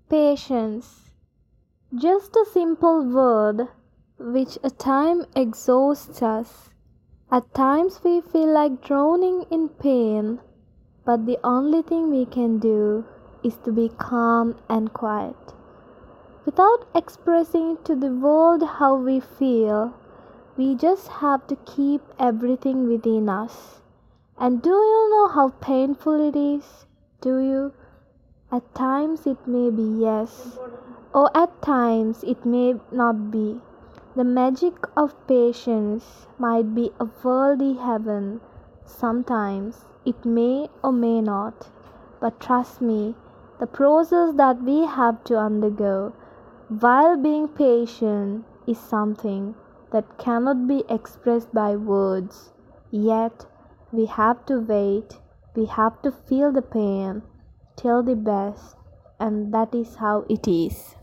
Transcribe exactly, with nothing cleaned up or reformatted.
Patience. Just a simple word which at times exhausts us. At times we feel like drowning in pain, but the only thing we can do is to be calm and quiet. Without expressing to the world how we feel, we just have to keep everything within us. And do you know how painful it is? Do you? At times it may be yes, or at times it may not be. The magic of patience might be a worldly heaven. Sometimes it may or may not. But trust me, the process that we have to undergo while being patient is something that cannot be expressed by words. Yet we have to wait, we have to feel the pain till the best, and that is how it is.